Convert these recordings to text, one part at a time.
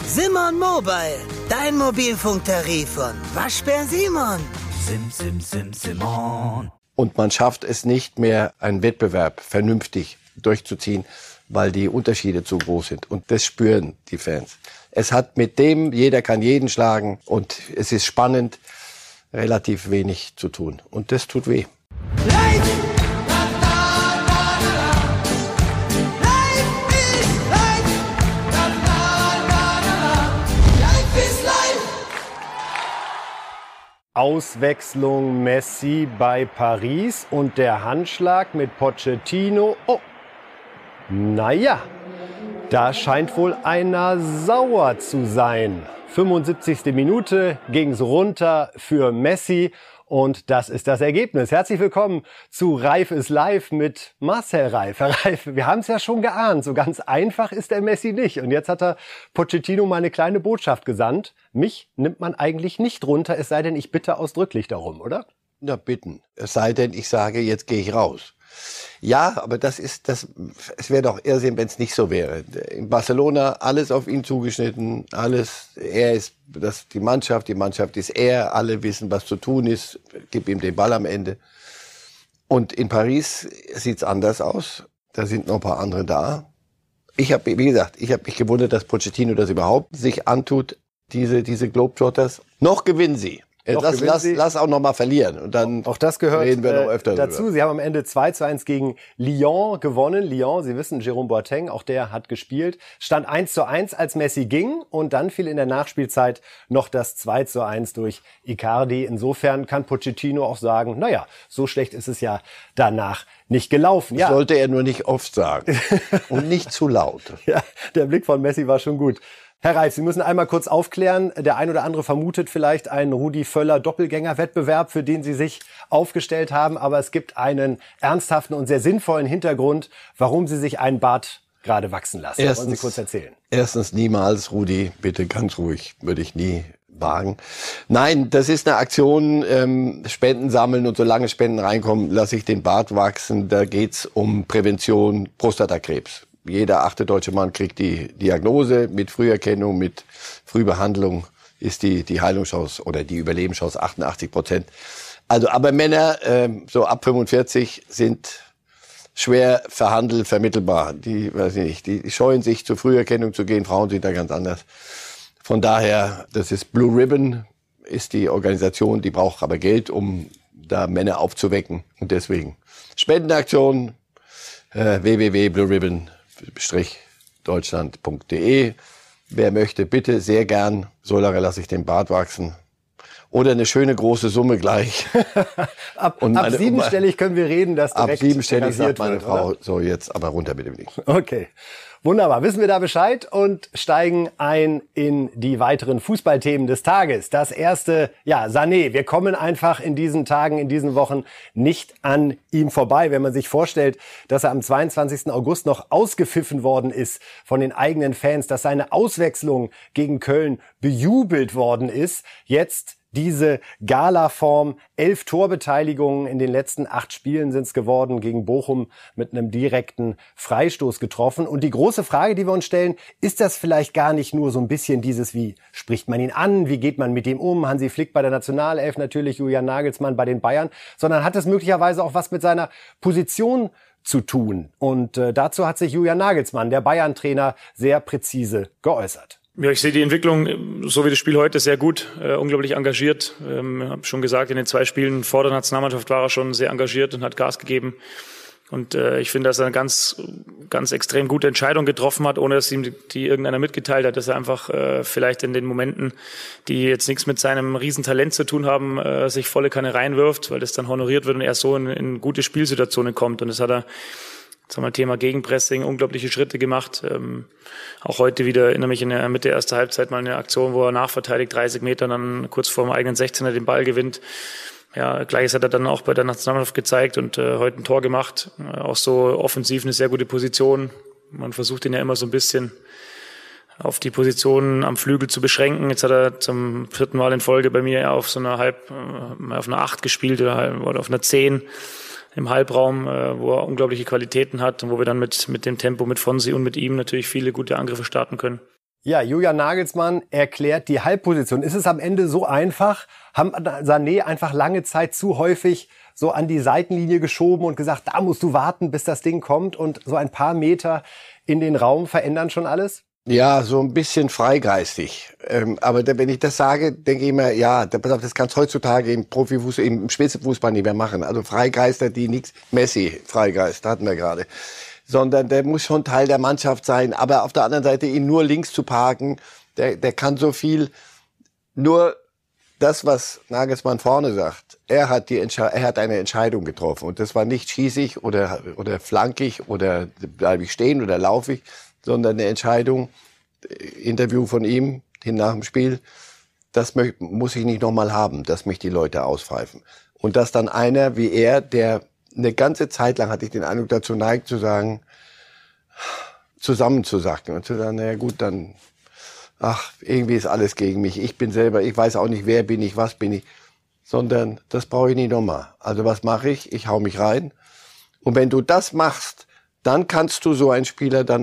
Simon Mobile, dein Mobilfunktarif von Waschbär Simon. Simon. Und man schafft es nicht mehr, einen Wettbewerb vernünftig durchzuziehen, weil die Unterschiede zu groß sind. Und das spüren die Fans. Es hat mit dem, jeder kann jeden schlagen und es ist spannend, relativ wenig zu tun. Und das tut weh. Auswechslung Messi bei Paris und der Handschlag mit Pochettino. Oh, naja, da scheint wohl einer sauer zu sein. 75. Minute ging's runter für Messi und das ist das Ergebnis. Herzlich willkommen zu Reif ist live mit Marcel Reif. Herr Reif, wir haben es ja schon geahnt, so ganz einfach ist der Messi nicht. Und jetzt hat er Pochettino mal eine kleine Botschaft gesandt. Mich nimmt man eigentlich nicht runter, es sei denn, ich bitte ausdrücklich darum, oder? Na bitten, es sei denn, ich sage, jetzt gehe ich raus. Ja, aber es wäre doch Irrsinn, wenn es nicht so wäre. In Barcelona alles auf ihn zugeschnitten, er ist die Mannschaft ist er, alle wissen, was zu tun ist, gib ihm den Ball am Ende. Und in Paris sieht's anders aus, da sind noch ein paar andere da. Ich habe mich gewundert, dass Pochettino das überhaupt sich antut, diese Globetrotters. Noch gewinnen sie. Lass auch noch mal verlieren und dann auch das gehört reden wir noch öfter dazu. drüber. Sie haben am Ende 2:1 gegen Lyon gewonnen. Lyon, Sie wissen, Jérôme Boateng, auch der hat gespielt. Stand 1:1, als Messi ging und dann fiel in der Nachspielzeit noch das 2:1 durch Icardi. Insofern kann Pochettino auch sagen, naja, so schlecht ist es ja danach nicht gelaufen. Das sollte er nur nicht oft sagen und nicht zu laut. Ja, der Blick von Messi war schon gut. Herr Reif, Sie müssen einmal kurz aufklären. Der ein oder andere vermutet vielleicht einen Rudi Völler-Doppelgänger-Wettbewerb, für den Sie sich aufgestellt haben. Aber es gibt einen ernsthaften und sehr sinnvollen Hintergrund, warum Sie sich einen Bart gerade wachsen lassen. Wollen Sie kurz erzählen? Erstens niemals, Rudi, bitte ganz ruhig, würde ich nie wagen. Nein, das ist eine Aktion, Spenden sammeln und solange Spenden reinkommen, lasse ich den Bart wachsen. Da geht's um Prävention Prostatakrebs. Jeder 8. deutsche Mann kriegt die Diagnose. Mit Früherkennung, mit Frühbehandlung ist die Heilungschance oder die Überlebenschance 88%. Also, aber Männer so ab 45 sind schwer vermittelbar. Die scheuen sich zur Früherkennung zu gehen. Frauen sind da ganz anders. Von daher, das ist Blue Ribbon, ist die Organisation, die braucht aber Geld, um da Männer aufzuwecken. Und deswegen Spendenaktion www.blueribbon-deutschland.de. Wer möchte, bitte sehr gern. Solange lasse ich den Bart wachsen. Oder eine schöne große Summe gleich. ab siebenstellig können wir reden, dass direkt ab siebenstellig sagt meine wird, Frau, oder? So jetzt aber runter mit dem Ding. Okay, wunderbar. Wissen wir da Bescheid und steigen ein in die weiteren Fußballthemen des Tages. Das erste, Sané. Wir kommen einfach in diesen Tagen, in diesen Wochen nicht an ihm vorbei. Wenn man sich vorstellt, dass er am 22. August noch ausgepfiffen worden ist von den eigenen Fans, dass seine Auswechslung gegen Köln bejubelt worden ist. Jetzt diese Gala-Form, 11 Torbeteiligungen in den letzten 8 Spielen sind es geworden, gegen Bochum mit einem direkten Freistoß getroffen. Und die große Frage, die wir uns stellen, ist das vielleicht gar nicht nur so ein bisschen dieses, wie spricht man ihn an, wie geht man mit ihm um, Hansi Flick bei der Nationalelf, natürlich Julian Nagelsmann bei den Bayern, sondern hat es möglicherweise auch was mit seiner Position zu tun. Und dazu hat sich Julian Nagelsmann, der Bayern-Trainer, sehr präzise geäußert. Ja, ich sehe die Entwicklung, so wie das Spiel heute, sehr gut, unglaublich engagiert. Habe schon gesagt, in den 2 Spielen vor der Nationalmannschaft war er schon sehr engagiert und hat Gas gegeben. Und ich finde, dass er eine ganz, ganz extrem gute Entscheidung getroffen hat, ohne dass ihm die irgendeiner mitgeteilt hat, dass er einfach vielleicht in den Momenten, die jetzt nichts mit seinem Riesentalent zu tun haben, sich volle Kanne reinwirft, weil das dann honoriert wird und er so in gute Spielsituationen kommt. Und das hat er, sagen wir, Thema Gegenpressing, unglaubliche Schritte gemacht. Auch heute wieder, erinnere mich in der Mitte der ersten Halbzeit mal eine Aktion, wo er nachverteidigt, 30 Meter, dann kurz vor dem eigenen 16er den Ball gewinnt. Ja, Gleiches hat er dann auch bei der Nationalmannschaft gezeigt und heute ein Tor gemacht. Auch so offensiv eine sehr gute Position. Man versucht ihn ja immer so ein bisschen auf die Position am Flügel zu beschränken. Jetzt hat er zum 4. Mal in Folge bei mir auf so einer auf einer 8 gespielt oder auf einer 10 im Halbraum, wo er unglaubliche Qualitäten hat und wo wir dann mit dem Tempo, mit Fonsi und mit ihm natürlich viele gute Angriffe starten können. Ja, Julian Nagelsmann erklärt die Halbposition. Ist es am Ende so einfach? Haben Sané einfach lange Zeit zu häufig so an die Seitenlinie geschoben und gesagt, da musst du warten, bis das Ding kommt, und so ein paar Meter in den Raum verändern schon alles? Ja, so ein bisschen freigeistig. Aber wenn ich das sage, denke ich immer, ja, das kannst du heutzutage im Profifußball, im Spitzenfußball nicht mehr machen. Also Freigeister, die nichts, Messi, Freigeist, hatten wir gerade. Sondern der muss schon Teil der Mannschaft sein. Aber auf der anderen Seite, ihn nur links zu parken, der kann so viel. Nur das, was Nagelsmann vorne sagt, er hat eine Entscheidung getroffen. Und das war nicht schießig oder flankig oder bleibe ich stehen oder laufe ich, sondern eine Entscheidung, Interview von ihm nach dem Spiel, das muss ich nicht nochmal haben, dass mich die Leute auspfeifen. Und dass dann einer wie er, der eine ganze Zeit lang, hatte ich den Eindruck, dazu neigt zu sagen, zusammenzusacken und zu sagen, naja gut, dann, irgendwie ist alles gegen mich. Ich bin selber, ich weiß auch nicht, wer bin ich, was bin ich, sondern das brauche ich nicht nochmal. Also was mache ich? Ich hau mich rein. Und wenn du das machst, dann kannst du so einen Spieler dann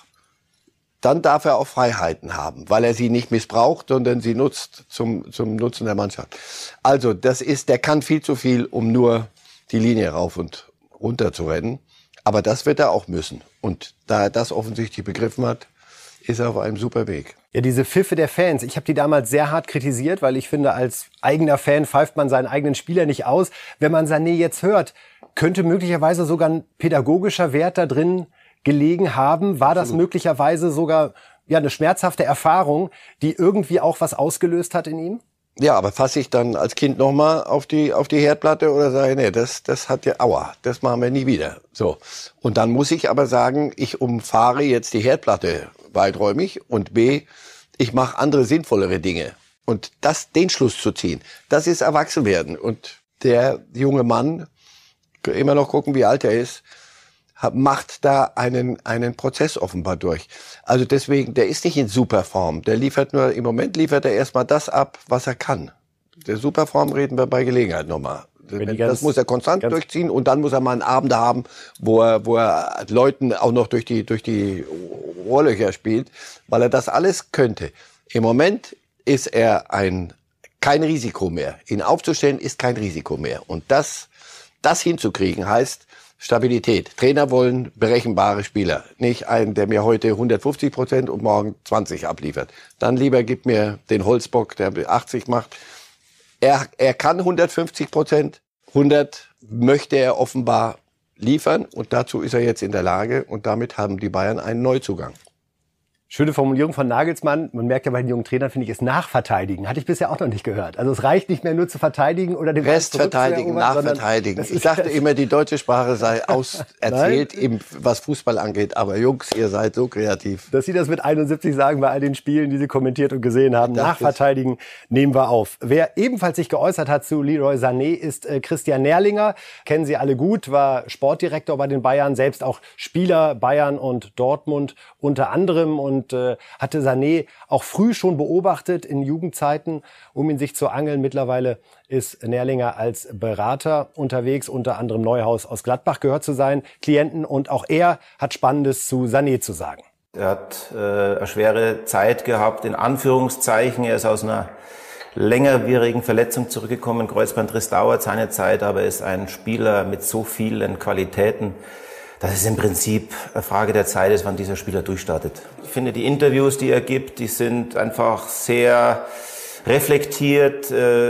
darf er auch Freiheiten haben, weil er sie nicht missbraucht, sondern sie nutzt zum Nutzen der Mannschaft. Also der kann viel zu viel, um nur die Linie rauf und runter zu rennen. Aber das wird er auch müssen. Und da er das offensichtlich begriffen hat, ist er auf einem super Weg. Ja, diese Pfiffe der Fans, ich habe die damals sehr hart kritisiert, weil ich finde, als eigener Fan pfeift man seinen eigenen Spieler nicht aus. Wenn man Sané jetzt hört, könnte möglicherweise sogar ein pädagogischer Wert da drin gelegen haben. War das möglicherweise sogar eine schmerzhafte Erfahrung, die irgendwie auch was ausgelöst hat in ihm? Ja, aber fasse ich dann als Kind nochmal auf die Herdplatte oder sage, nee, das hat ja, aua, das machen wir nie wieder. So. Und dann muss ich aber sagen, ich umfahre jetzt die Herdplatte weiträumig und B, ich mache andere sinnvollere Dinge. Und den Schluss zu ziehen, das ist Erwachsenwerden. Und der junge Mann, immer noch gucken, wie alt er ist, macht da einen Prozess offenbar durch. Also deswegen, der ist nicht in Superform. Im Moment liefert er erstmal das ab, was er kann. Der Superform reden wir bei Gelegenheit nochmal. Das muss er konstant durchziehen und dann muss er mal einen Abend haben, wo er Leuten auch noch durch die Rohrlöcher spielt, weil er das alles könnte. Im Moment ist er kein Risiko mehr. Ihn aufzustellen ist kein Risiko mehr. Und das hinzukriegen heißt Stabilität. Trainer wollen berechenbare Spieler. Nicht einen, der mir heute 150% und morgen 20 abliefert. Dann lieber gib mir den Holzbock, der 80 macht. Er kann 150%. 100 möchte er offenbar liefern. Und dazu ist er jetzt in der Lage. Und damit haben die Bayern einen Neuzugang. Schöne Formulierung von Nagelsmann. Man merkt ja bei den jungen Trainern, finde ich, ist Nachverteidigen. Hatte ich bisher auch noch nicht gehört. Also es reicht nicht mehr nur zu verteidigen oder den Rest verteidigen, nachverteidigen. Ich dachte immer, die deutsche Sprache sei erzählt, was Fußball angeht. Aber Jungs, ihr seid so kreativ. Dass Sie das mit 71 sagen bei all den Spielen, die Sie kommentiert und gesehen haben. Nachverteidigen nehmen wir auf. Wer ebenfalls sich geäußert hat zu Leroy Sané ist Christian Nährlinger. Kennen Sie alle gut, war Sportdirektor bei den Bayern, selbst auch Spieler Bayern und Dortmund unter anderem und hatte Sané auch früh schon beobachtet in Jugendzeiten, um ihn sich zu angeln. Mittlerweile ist Nährlinger als Berater unterwegs, unter anderem Neuhaus aus Gladbach gehört zu sein, Klienten, und auch er hat Spannendes zu Sané zu sagen. Er hat eine schwere Zeit gehabt, in Anführungszeichen. Er ist aus einer längerwierigen Verletzung zurückgekommen. Kreuzbandriss dauert seine Zeit, aber er ist ein Spieler mit so vielen Qualitäten, dass es im Prinzip eine Frage der Zeit ist, wann dieser Spieler durchstartet. Ich finde, die Interviews, die er gibt, die sind einfach sehr reflektiert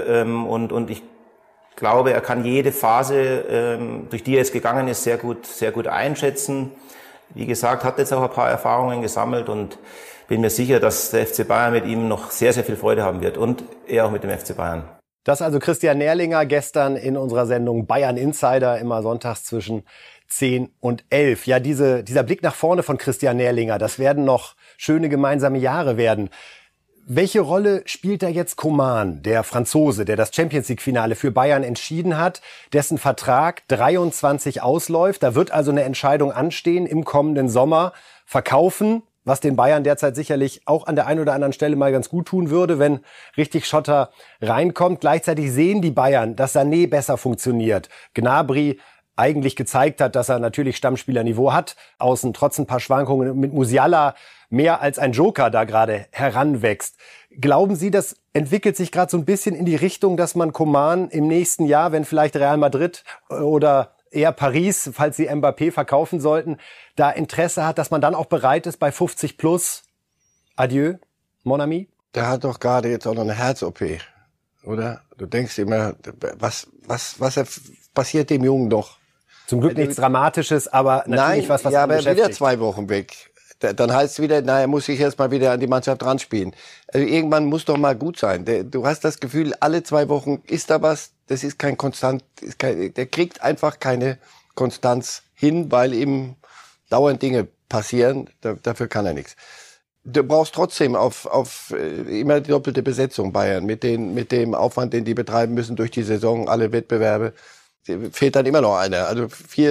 und ich glaube, er kann jede Phase, durch die er jetzt gegangen ist, sehr gut einschätzen. Wie gesagt, hat jetzt auch ein paar Erfahrungen gesammelt und bin mir sicher, dass der FC Bayern mit ihm noch sehr, sehr viel Freude haben wird und er auch mit dem FC Bayern. Das also Christian Nährlinger gestern in unserer Sendung Bayern Insider, immer sonntags zwischen 10 und 11. Ja, dieser Blick nach vorne von Christian Nährlinger, das werden noch schöne gemeinsame Jahre werden. Welche Rolle spielt da jetzt Coman, der Franzose, der das Champions-League-Finale für Bayern entschieden hat, dessen Vertrag 23 ausläuft? Da wird also eine Entscheidung anstehen im kommenden Sommer. Verkaufen, was den Bayern derzeit sicherlich auch an der einen oder anderen Stelle mal ganz gut tun würde, wenn richtig Schotter reinkommt. Gleichzeitig sehen die Bayern, dass Sané besser funktioniert. Gnabry eigentlich gezeigt hat, dass er natürlich Stammspielerniveau hat. Außen trotz ein paar Schwankungen mit Musiala mehr als ein Joker da gerade heranwächst. Glauben Sie, das entwickelt sich gerade so ein bisschen in die Richtung, dass man Coman im nächsten Jahr, wenn vielleicht Real Madrid oder eher Paris, falls sie Mbappé verkaufen sollten, da Interesse hat, dass man dann auch bereit ist, bei 50 plus, adieu, mon ami? Der hat doch gerade jetzt auch noch eine Herz-OP, oder? Du denkst immer, was passiert dem Jungen doch? Zum Glück nichts Dramatisches, aber natürlich was ja, aber beschäftigt. wieder 2 Wochen weg. Dann heißt es wieder, er muss sich erst mal wieder an die Mannschaft dran spielen. Also irgendwann muss doch mal gut sein. Du hast das Gefühl, alle 2 Wochen ist da was. Das ist kein Konstant. Der kriegt einfach keine Konstanz hin, weil ihm dauernd Dinge passieren. Dafür kann er nichts. Du brauchst trotzdem auf immer die doppelte Besetzung Bayern mit dem Aufwand, den die betreiben müssen durch die Saison, alle Wettbewerbe. Fehlt dann immer noch einer. Also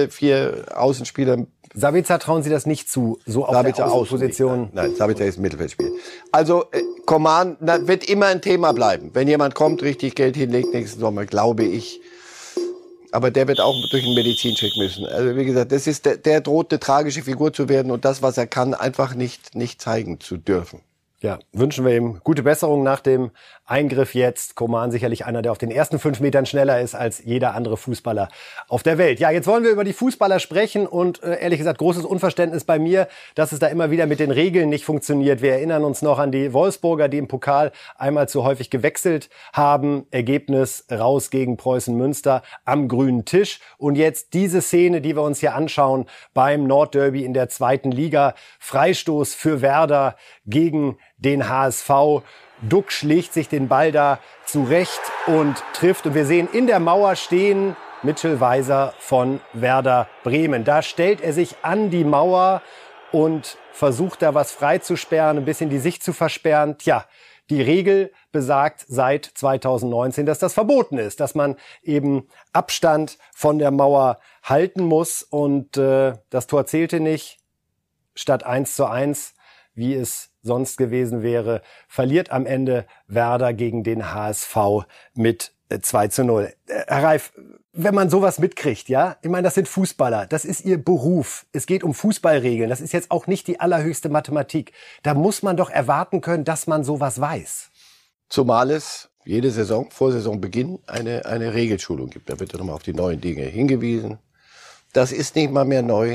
4 Außenspieler. Sabitzer trauen Sie das nicht zu, so auf der Außenposition? Nein, Sabitzer ist ein Mittelfeldspieler. Also Coman wird immer ein Thema bleiben. Wenn jemand kommt, richtig Geld hinlegt nächsten Sommer, glaube ich. Aber der wird auch durch einen Medizincheck müssen. Also wie gesagt, das ist der droht eine tragische Figur zu werden und das, was er kann, einfach nicht zeigen zu dürfen. Ja, wünschen wir ihm gute Besserung nach dem Eingriff jetzt. Coman sicherlich einer, der auf den ersten 5 Metern schneller ist als jeder andere Fußballer auf der Welt. Ja, jetzt wollen wir über die Fußballer sprechen und ehrlich gesagt großes Unverständnis bei mir, dass es da immer wieder mit den Regeln nicht funktioniert. Wir erinnern uns noch an die Wolfsburger, die im Pokal einmal zu häufig gewechselt haben. Ergebnis raus gegen Preußen Münster am grünen Tisch. Und jetzt diese Szene, die wir uns hier anschauen beim Nordderby in der 2. Liga. Freistoß für Werder gegen den HSV. Duck schlägt sich den Ball da zurecht und trifft. Und wir sehen in der Mauer stehen Mitchell Weiser von Werder Bremen. Da stellt er sich an die Mauer und versucht da was freizusperren, ein bisschen die Sicht zu versperren. Tja, die Regel besagt seit 2019, dass das verboten ist, dass man eben Abstand von der Mauer halten muss. Und das Tor zählte nicht. Statt 1:1, wie es sonst gewesen wäre, verliert am Ende Werder gegen den HSV mit 2:0. Herr Reif, wenn man sowas mitkriegt, ja, ich meine, das sind Fußballer, das ist ihr Beruf, es geht um Fußballregeln, das ist jetzt auch nicht die allerhöchste Mathematik. Da muss man doch erwarten können, dass man sowas weiß. Zumal es jede Saison, vor Saisonbeginn, eine Regelschulung gibt. Da wird ja nochmal auf die neuen Dinge hingewiesen. Das ist nicht mal mehr neu.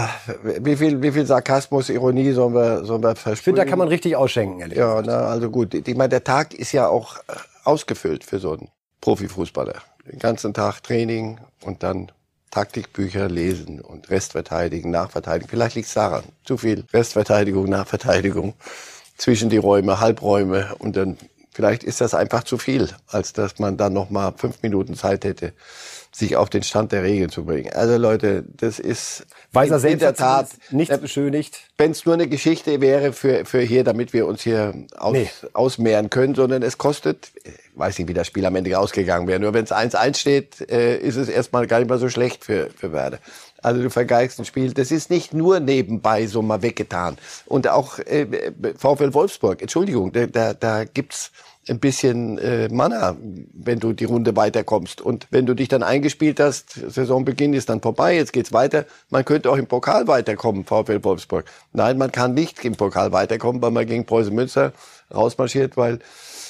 Wie viel Sarkasmus, Ironie sollen wir versprühen? Ich finde, da kann man richtig ausschenken, ehrlich gesagt. Ja, also gut. Ich meine, der Tag ist ja auch ausgefüllt für so einen Profifußballer. Den ganzen Tag Training und dann Taktikbücher lesen und Restverteidigen, Nachverteidigen. Vielleicht liegt es daran. Zu viel Restverteidigung, Nachverteidigung zwischen die Räume, Halbräume und dann vielleicht ist das einfach zu viel, als dass man dann noch mal 5 Minuten Zeit hätte, sich auf den Stand der Regeln zu bringen. Also Leute, das ist Weiser in der Tat nichts beschönigt. Wenn es nur eine Geschichte wäre für hier, damit wir uns hier ausmehren können, sondern es kostet, ich weiß nicht, wie das Spiel am Ende ausgegangen wäre, nur wenn es 1:1 steht, ist es erstmal gar nicht mal so schlecht für Werder. Also du vergeigst ein Spiel. Das ist nicht nur nebenbei so mal weggetan. Und auch VfL Wolfsburg, Entschuldigung, da gibt's ein bisschen Mana, wenn du die Runde weiterkommst. Und wenn du dich dann eingespielt hast, Saisonbeginn ist dann vorbei, jetzt geht's weiter. Man könnte auch im Pokal weiterkommen, VfL Wolfsburg. Nein, man kann nicht im Pokal weiterkommen, weil man gegen Preußen Münster rausmarschiert, weil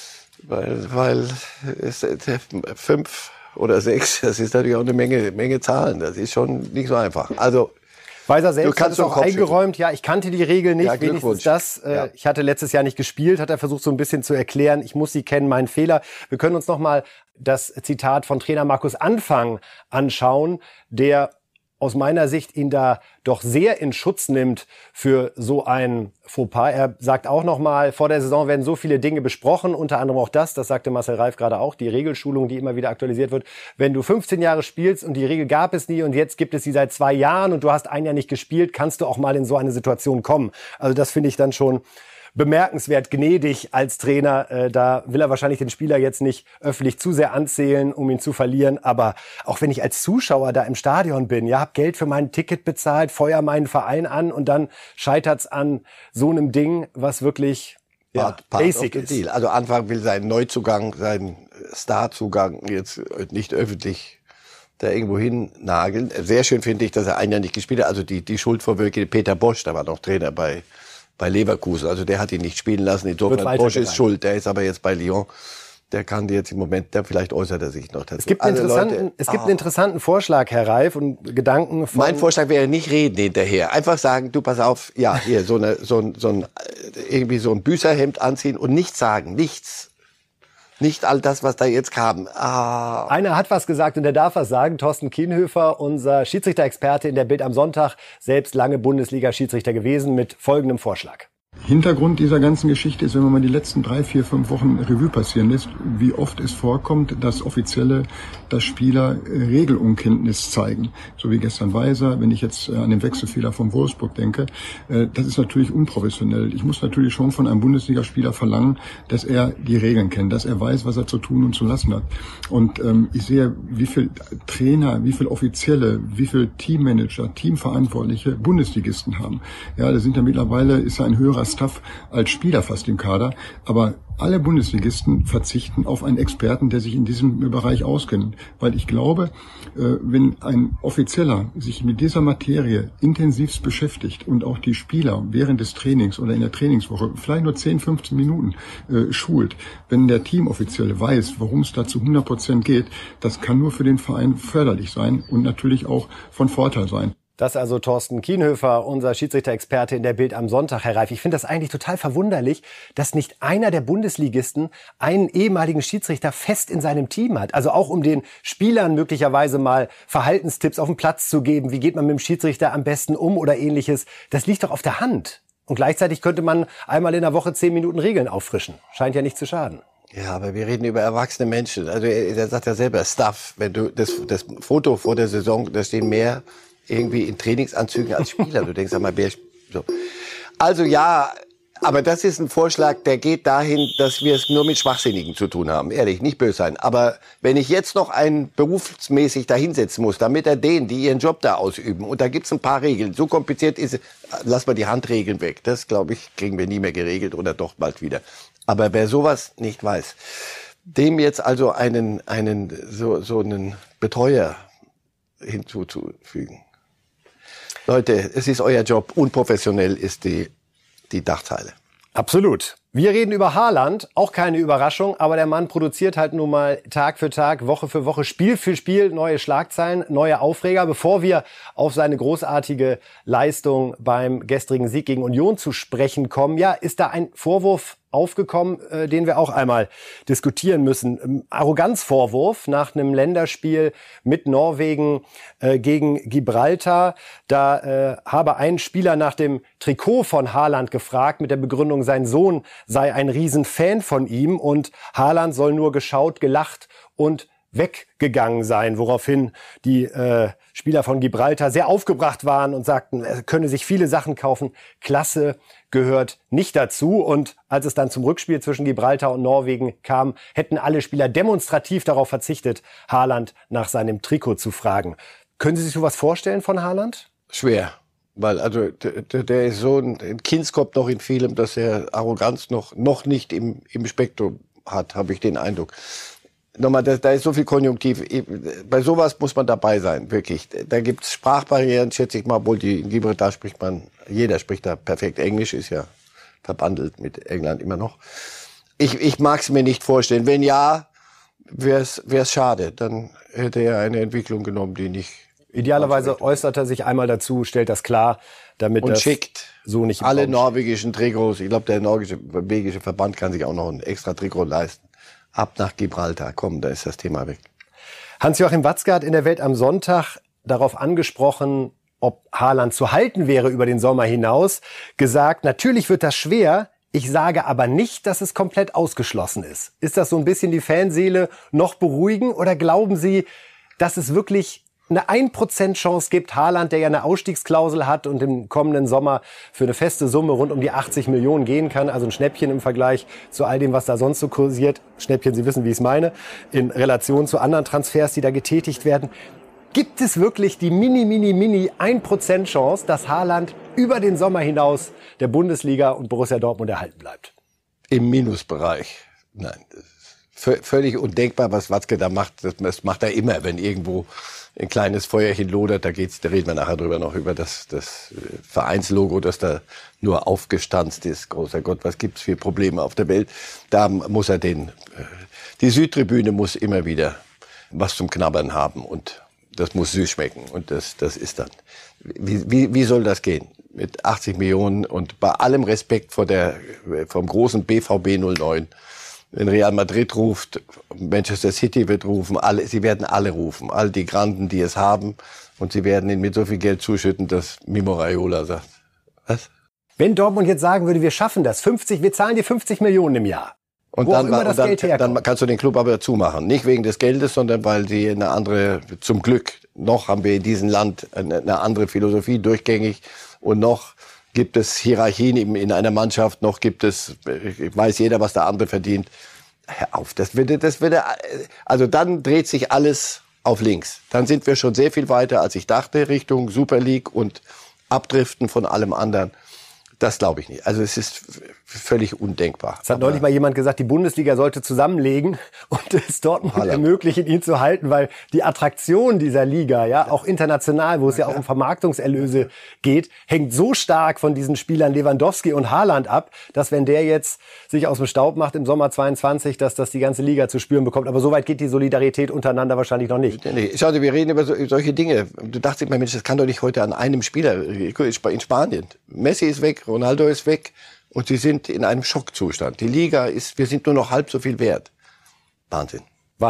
es 5 oder 6, das ist natürlich auch eine Menge Zahlen. Das ist schon nicht so einfach. Also Weiser selbst hat es auch eingeräumt. Ja, ich kannte die Regel nicht, ja, wenigstens das. Ja. Ich hatte letztes Jahr nicht gespielt, hat er versucht so ein bisschen zu erklären. Ich muss sie kennen, mein Fehler. Wir können uns noch mal das Zitat von Trainer Markus Anfang anschauen, der aus meiner Sicht ihn da doch sehr in Schutz nimmt für so ein Fauxpas. Er sagt auch noch mal, vor der Saison werden so viele Dinge besprochen, unter anderem auch das sagte Marcel Reif gerade auch, die Regelschulung, die immer wieder aktualisiert wird. Wenn du 15 Jahre spielst und die Regel gab es nie und jetzt gibt es sie seit 2 Jahren und du hast ein Jahr nicht gespielt, kannst du auch mal in so eine Situation kommen. Also das finde ich dann schon bemerkenswert gnädig als Trainer. Da will er wahrscheinlich den Spieler jetzt nicht öffentlich zu sehr anzählen, um ihn zu verlieren. Aber auch wenn ich als Zuschauer da im Stadion bin, ja, hab Geld für mein Ticket bezahlt, feuer meinen Verein an und dann scheitert's an so einem Ding, was wirklich basic ist. Also Anfang will seinen Neuzugang, seinen Starzugang jetzt nicht öffentlich da irgendwo hin nageln. Sehr schön finde ich, dass er ein Jahr nicht gespielt hat. Also die Schuldvorwürfe, Peter Bosch, der war noch Trainer bei bei Leverkusen. Also der hat ihn nicht spielen lassen. Insofern Bosch ist schuld. Der ist aber jetzt bei Lyon. Der kann jetzt im Moment, vielleicht äußert er sich noch dazu. Es gibt einen interessanten Vorschlag, Herr Reif, und Gedanken von... Mein Vorschlag wäre nicht reden hinterher. Einfach sagen, du pass auf, ja, hier, so ein Büßerhemd anziehen und nichts sagen, nichts. Nicht all das, was da jetzt kam. Einer hat was gesagt und der darf was sagen. Thorsten Kienhöfer, unser Schiedsrichter-Experte in der Bild am Sonntag, selbst lange Bundesliga-Schiedsrichter gewesen, mit folgendem Vorschlag. Hintergrund dieser ganzen Geschichte ist, wenn man mal die letzten 3, 4, 5 Wochen Revue passieren lässt, wie oft es vorkommt, dass Spieler Regelunkenntnis zeigen. So wie gestern Weiser, wenn ich jetzt an den Wechselfehler von Wolfsburg denke, das ist natürlich unprofessionell. Ich muss natürlich schon von einem Bundesligaspieler verlangen, dass er die Regeln kennt, dass er weiß, was er zu tun und zu lassen hat. Und ich sehe, wie viel Trainer, wie viel Offizielle, wie viel Teammanager, Teamverantwortliche Bundesligisten haben. Ja, da sind ja mittlerweile, ist ja ein höherer Staff als Spieler fast im Kader, aber alle Bundesligisten verzichten auf einen Experten, der sich in diesem Bereich auskennt. Weil ich glaube, wenn ein Offizieller sich mit dieser Materie intensivst beschäftigt und auch die Spieler während des Trainings oder in der Trainingswoche vielleicht nur 10, 15 Minuten schult, wenn der Teamoffizielle weiß, worum es da zu 100% geht, das kann nur für den Verein förderlich sein und natürlich auch von Vorteil sein. Das also Thorsten Kienhöfer, unser Schiedsrichter-Experte in der Bild am Sonntag, Herr Reif. Ich finde das eigentlich total verwunderlich, dass nicht einer der Bundesligisten einen ehemaligen Schiedsrichter fest in seinem Team hat. Also auch um den Spielern möglicherweise mal Verhaltenstipps auf den Platz zu geben. Wie geht man mit dem Schiedsrichter am besten um oder ähnliches? Das liegt doch auf der Hand. Und gleichzeitig könnte man einmal in der Woche 10 Minuten Regeln auffrischen. Scheint ja nicht zu schaden. Ja, aber wir reden über erwachsene Menschen. Also er sagt ja selber, Stuff. Wenn du das Foto vor der Saison, da stehen mehr irgendwie in Trainingsanzügen als Spieler. Du denkst, sag mal, so. Also ja, aber das ist ein Vorschlag, der geht dahin, dass wir es nur mit Schwachsinnigen zu tun haben. Ehrlich, nicht böse sein. Aber wenn ich jetzt noch einen berufsmäßig da hinsetzen muss, damit die ihren Job da ausüben, und da gibt's ein paar Regeln, so kompliziert ist es, lass mal die Handregeln weg. Das, glaube ich, kriegen wir nie mehr geregelt oder doch bald wieder. Aber wer sowas nicht weiß, dem jetzt also einen Betreuer hinzuzufügen. Leute, es ist euer Job. Unprofessionell ist die Dachzeile. Absolut. Wir reden über Haaland, auch keine Überraschung, aber der Mann produziert halt nun mal Tag für Tag, Woche für Woche, Spiel für Spiel neue Schlagzeilen, neue Aufreger. Bevor wir auf seine großartige Leistung beim gestrigen Sieg gegen Union zu sprechen kommen, ja, ist da ein Vorwurf aufgekommen, den wir auch einmal diskutieren müssen. Arroganzvorwurf nach einem Länderspiel mit Norwegen gegen Gibraltar. Da habe ein Spieler nach dem Trikot von Haaland gefragt mit der Begründung, sein Sohn sei ein Riesenfan von ihm und Haaland soll nur geschaut, gelacht und weggegangen sein, woraufhin die Spieler von Gibraltar sehr aufgebracht waren und sagten, er könne sich viele Sachen kaufen. Klasse gehört nicht dazu. Und als es dann zum Rückspiel zwischen Gibraltar und Norwegen kam, hätten alle Spieler demonstrativ darauf verzichtet, Haaland nach seinem Trikot zu fragen. Können Sie sich sowas vorstellen von Haaland? Schwer. Weil, also, der ist so ein Kindskopf noch in vielem, dass er Arroganz noch nicht im Spektrum hat, habe ich den Eindruck. Nochmal, da ist so viel Konjunktiv. Bei sowas muss man dabei sein, wirklich. Da gibt's Sprachbarrieren, schätze ich mal, obwohl in Gibraltar jeder spricht da perfekt Englisch, ist ja verbandelt mit England immer noch. Ich mag's mir nicht vorstellen. Wenn ja, wär's schade. Dann hätte er eine Entwicklung genommen, die nicht... Idealerweise äußert er sich einmal dazu, stellt das klar, damit und das schickt so nicht alle norwegischen Trikots. Ich glaube, der norwegische Verband kann sich auch noch ein extra Trikot leisten. Ab nach Gibraltar, komm, da ist das Thema weg. Hans-Joachim Watzke hat in der Welt am Sonntag darauf angesprochen, ob Haaland zu halten wäre über den Sommer hinaus, gesagt, natürlich wird das schwer, ich sage aber nicht, dass es komplett ausgeschlossen ist. Ist das so ein bisschen die Fanseele noch beruhigen oder glauben Sie, dass es wirklich eine 1% Chance gibt, Haaland, der ja eine Ausstiegsklausel hat und im kommenden Sommer für eine feste Summe rund um die 80 Millionen gehen kann, also ein Schnäppchen im Vergleich zu all dem, was da sonst so kursiert. Schnäppchen, Sie wissen, wie ich es meine, in Relation zu anderen Transfers, die da getätigt werden. Gibt es wirklich die mini 1% Chance, dass Haaland über den Sommer hinaus der Bundesliga und Borussia Dortmund erhalten bleibt? Im Minusbereich. Nein, das ist völlig undenkbar, was Watzke da macht. Das macht er immer, wenn irgendwo ein kleines Feuerchen lodert. Da reden wir nachher drüber noch über das Vereinslogo, das da nur aufgestanzt ist. Großer Gott, was gibt's für Probleme auf der Welt? Da muss er die Südtribüne muss immer wieder was zum Knabbern haben und das muss süß schmecken. Und das ist dann. Wie soll das gehen? Mit 80 Millionen und bei allem Respekt vom großen BVB 09. Wenn Real Madrid ruft, Manchester City wird rufen, sie werden alle rufen. All die Granden, die es haben. Und sie werden ihnen mit so viel Geld zuschütten, dass Mimo Raiola sagt. Was? Wenn Dortmund jetzt sagen würde, wir schaffen das, wir zahlen dir 50 Millionen im Jahr. Und dann kannst du den Club aber zumachen. Nicht wegen des Geldes, sondern weil sie eine andere, zum Glück, noch haben wir in diesem Land eine andere Philosophie durchgängig und noch gibt es Hierarchien in einer Mannschaft, noch gibt es, weiß jeder, was der andere verdient. Hör auf, also dann dreht sich alles auf links. Dann sind wir schon sehr viel weiter, als ich dachte, Richtung Super League und Abdriften von allem anderen. Das glaube ich nicht. Also es ist völlig undenkbar. Es hat neulich mal jemand gesagt, die Bundesliga sollte zusammenlegen und es Dortmund ermöglichen, ihn zu halten, weil die Attraktion dieser Liga, ja, auch international, wo es ja auch um Vermarktungserlöse geht, hängt so stark von diesen Spielern Lewandowski und Haaland ab, dass wenn der jetzt sich aus dem Staub macht im Sommer 22, dass das die ganze Liga zu spüren bekommt. Aber so weit geht die Solidarität untereinander wahrscheinlich noch nicht. Nee. Schau dir, wir reden über solche Dinge. Du dachtest immer, Mensch, das kann doch nicht heute an einem Spieler. In Spanien. Messi ist weg, Ronaldo ist weg und sie sind in einem Schockzustand. Die Liga wir sind nur noch halb so viel wert. Wahnsinn,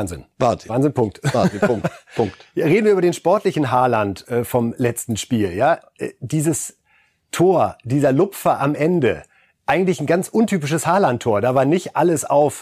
Punkt. Punkt. Ja, reden wir über den sportlichen Haaland vom letzten Spiel. Ja, dieses Tor, dieser Lupfer am Ende, eigentlich ein ganz untypisches Haaland-Tor. Da war nicht alles auf,